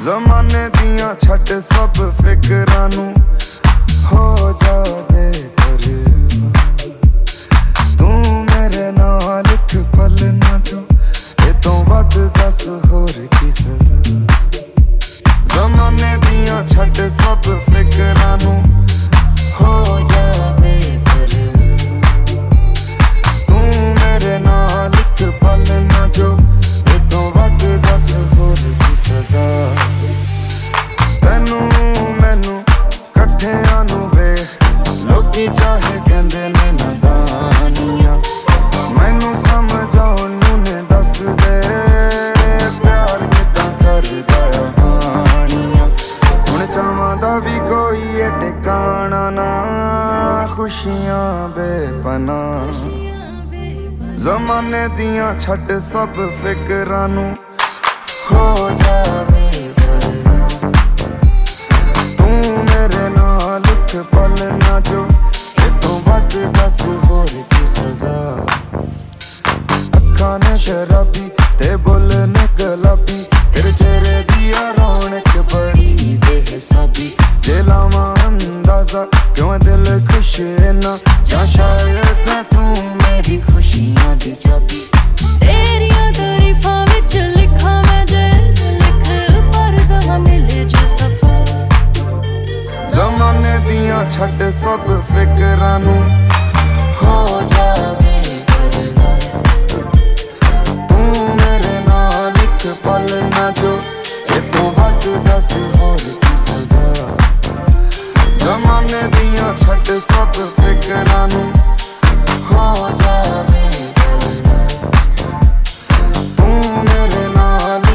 ज़माने दियां छड्ड सब फिकरां नू हो जावे परवाह। तू मेरे नाल इक पल ना जो ए तो वध दस होर की सज़ा। ज़माने दियां छड्ड सब फिकरां नू हो जावे परवाह। तू मेरे नाल इक पल ना जो ए तो वध दस होर की सज़ा। तैनू मैनू कट्ठियां नू वेख लोकी चाहे कहंदे ने नादानियां। मैनू समझाउण नू ने दस दे प्यार किदां करदा हानियां। हुण चावां दा वी कोई ए ठिकाना ना खुशियां बेपनाह। ज़माने दियां छड्ड सब फिकरां नू हो जावे परवाह। तू मेरे नाल इक पल ना जो ए तो वध दस होर की सज़ा। अखां ने शराबी ते बुल ने गुलाबी तेरे चेहरे दी रौनक बड़ी बेहिसाबी। जे लावां अंदाज़ा क्यों दिल खुश है ना या शायद तू मेरी खुशियां दी चाबी। तेरियां तारीफां विच लिखां मैं जे लिख परदा मिले जे सफा। ज़माने दियां छड्ड सब फिकरां नू हो जावे परवाह। तू मेरे नाल इक पल ना जो ए तो वध दस होर की सज़ा। ज़माने दियां छड्ड सब फिकरां नू हो जावे परवाह। तू मेरे नाल